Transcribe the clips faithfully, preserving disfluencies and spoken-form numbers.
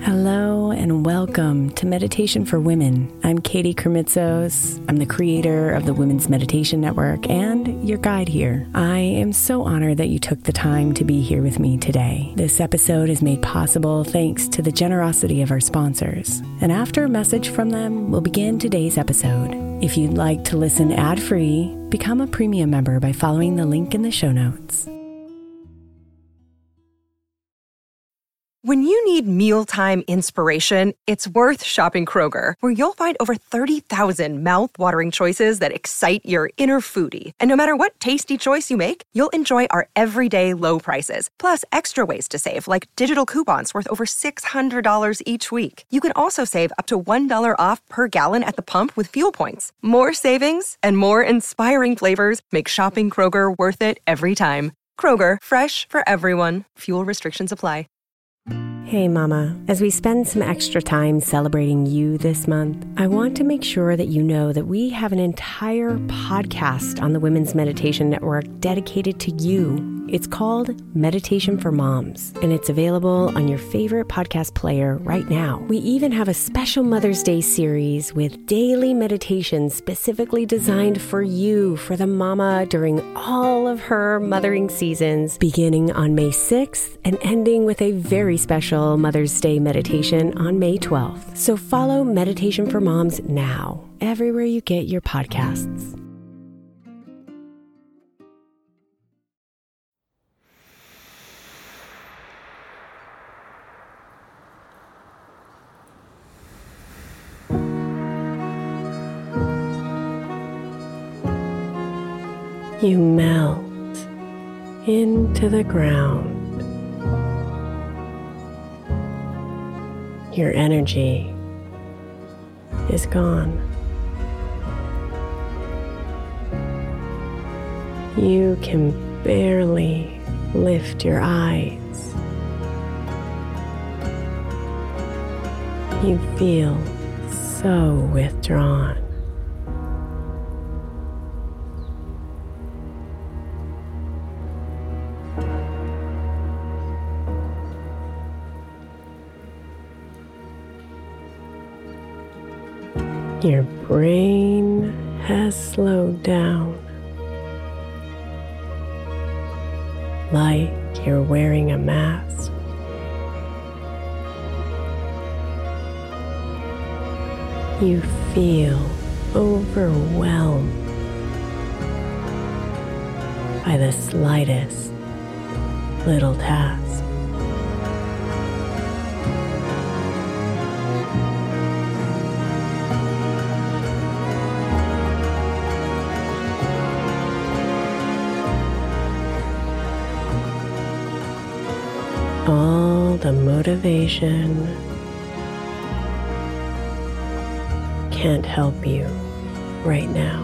Hello and welcome to Meditation for Women. I'm Katie Kermitzos. I'm the creator of the Women's Meditation Network and your guide here. I am so honored that you took the time to be here with me today. This episode is made possible thanks to the generosity of our sponsors. And after a message from them, we'll begin today's episode. If you'd like to listen ad-free, become a premium member by following the link in the show notes. When you need mealtime inspiration, it's worth shopping Kroger, where you'll find over thirty thousand mouth-watering choices that excite your inner foodie. And no matter what tasty choice you make, you'll enjoy our everyday low prices, plus extra ways to save, like digital coupons worth over six hundred dollars each week. You can also save up to one dollar off per gallon at the pump with fuel points. More savings and more inspiring flavors make shopping Kroger worth it every time. Kroger, fresh for everyone. Fuel restrictions apply. Hey Mama, as we spend some extra time celebrating you this month, I want to make sure that you know that we have an entire podcast on the Women's Meditation Network dedicated to you. It's called Meditation for Moms, and it's available on your favorite podcast player right now. We even have a special Mother's Day series with daily meditations specifically designed for you, for the mama, during all of her mothering seasons, beginning on May sixth and ending with a very special Mother's Day meditation on May twelfth. So follow Meditation for Moms now, everywhere you get your podcasts. You melt into the ground. Your energy is gone. You can barely lift your eyes. You feel so withdrawn. Your brain has slowed down, like you're wearing a mask. You feel overwhelmed by the slightest little task. All the motivation can't help you right now.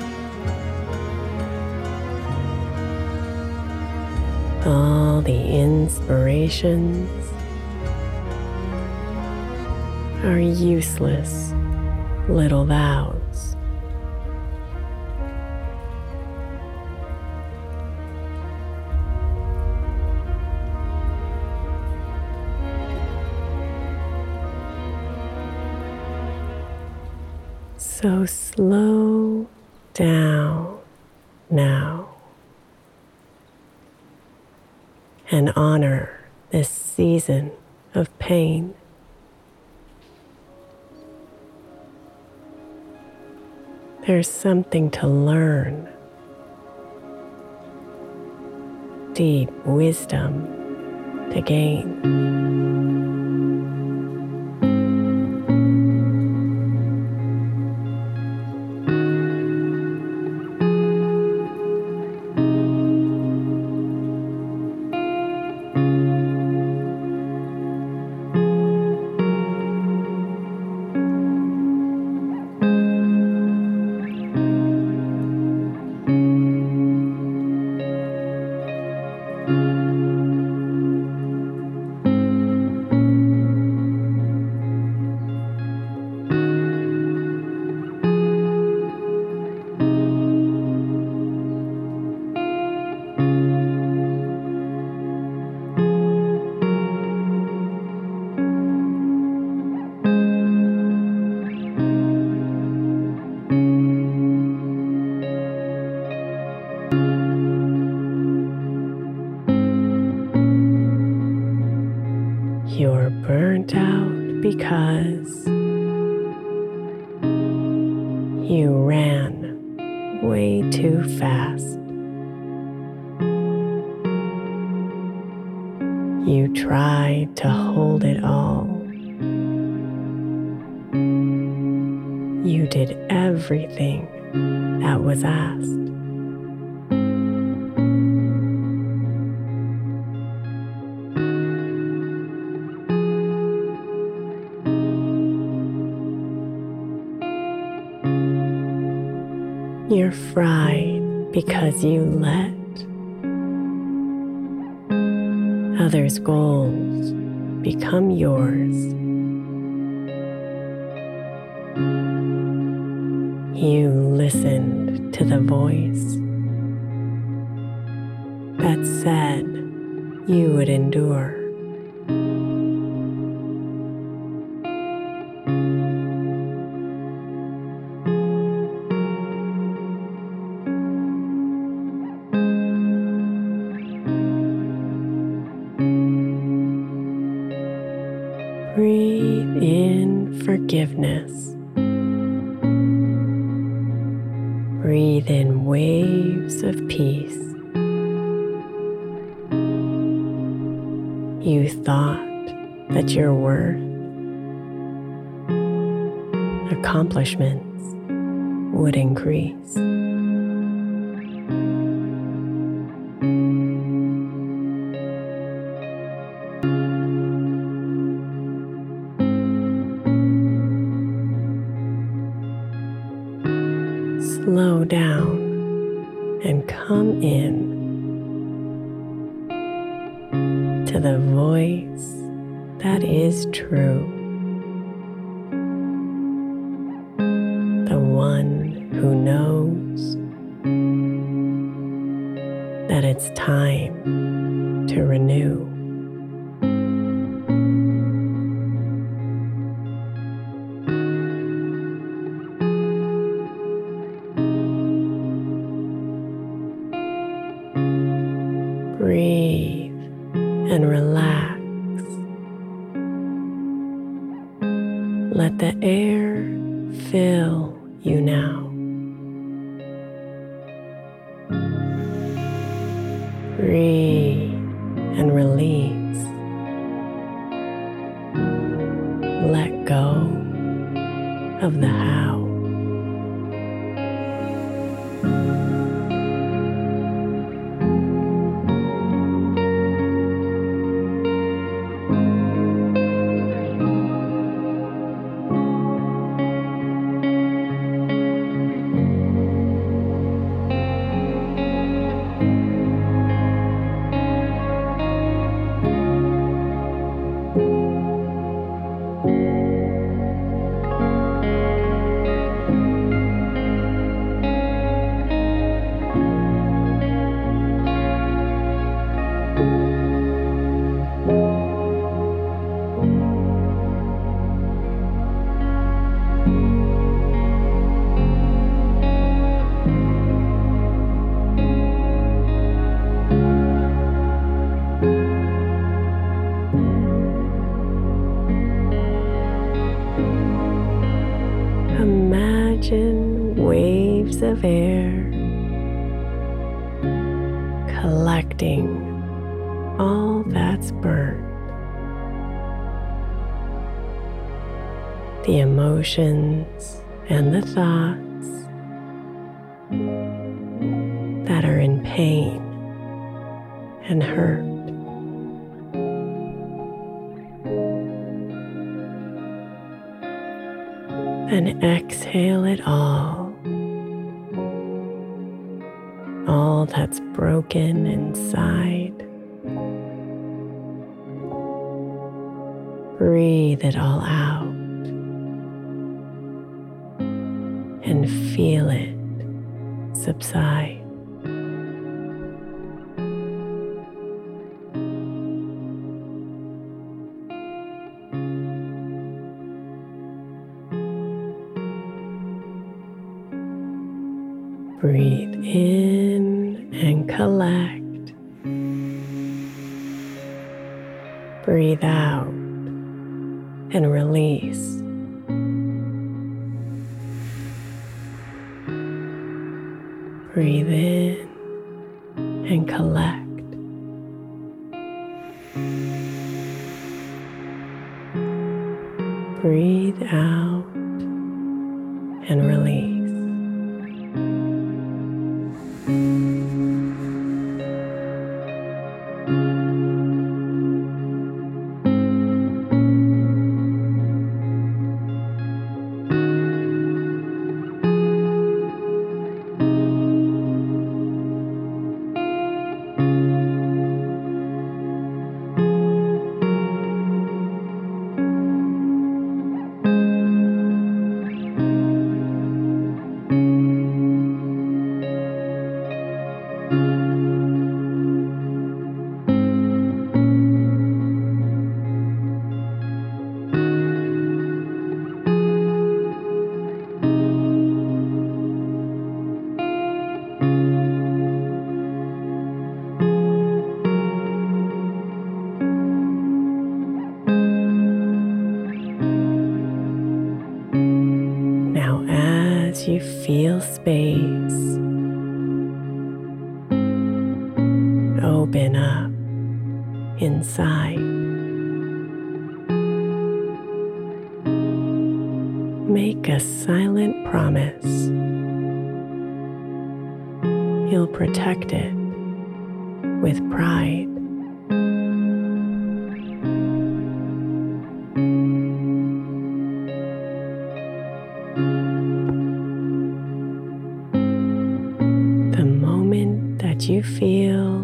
All the inspirations are useless little vows. So slow down now and honor this season of pain. There's something to learn, deep wisdom to gain. you're burnt out because you ran way too fast. You tried to hold it all. You did everything that was asked. You're fried because you let others' goals become yours. You listened to the voice that said you would endure. Breathe in forgiveness. Breathe in waves of peace. You thought that your worth, accomplishments would increase. Slow down and come in to the voice that is true, the one who knows that it's time to renew. Breathe and relax. Let the air fill you now. Breathe and release. Let go of the how. Imagine waves of air collecting all that's burnt. The emotions and the thoughts that are in pain and hurt. And exhale it all, all that's broken inside. Breathe it all out and feel it subside. Breathe in and collect. Breathe out and release. Breathe in and collect. Breathe out and release. Now, as you feel space open up inside, make a silent promise. You'll protect it with pride. The moment that you feel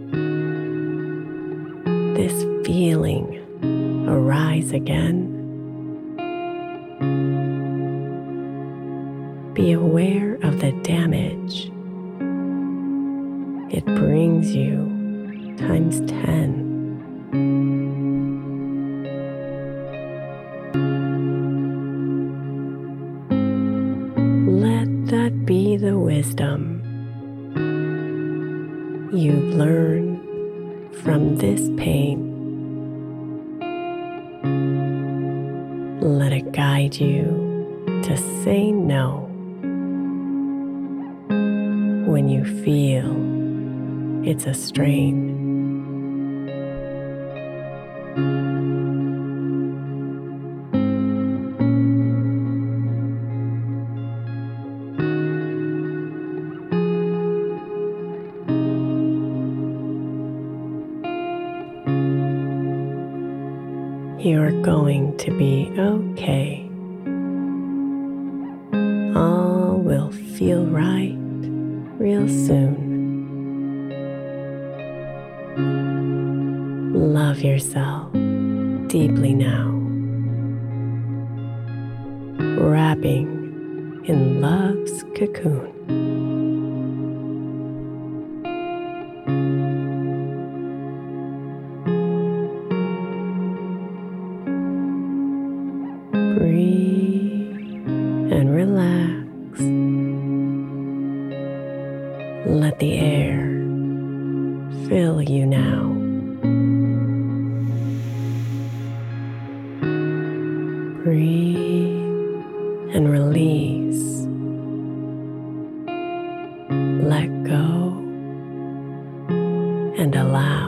this feeling arise again, be aware of the damage it brings you times ten. Let that be the wisdom you've learned from this pain. Let it guide you to say no when you feel it's a strain. You're going to be okay. All will feel right real soon. Love yourself deeply now, wrapping in love's cocoon. Breathe and relax. Let the air fill you now. Breathe and release. Let go and allow.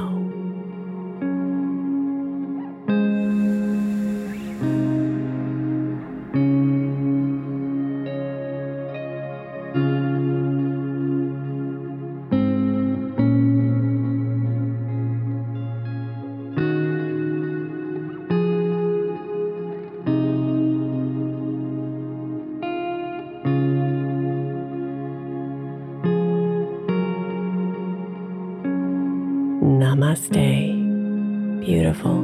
Namaste, beautiful.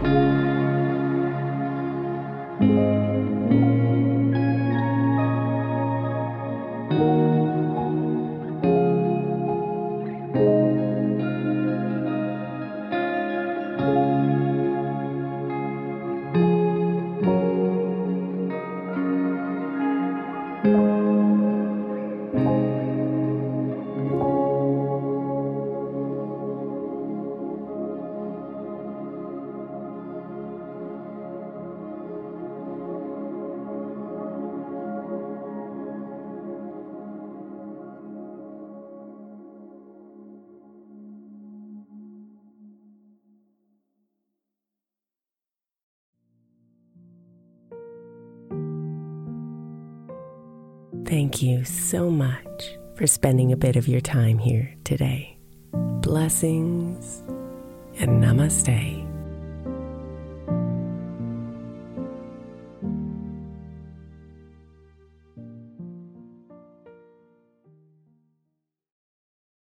Thank you so much for spending a bit of your time here today. Blessings and namaste.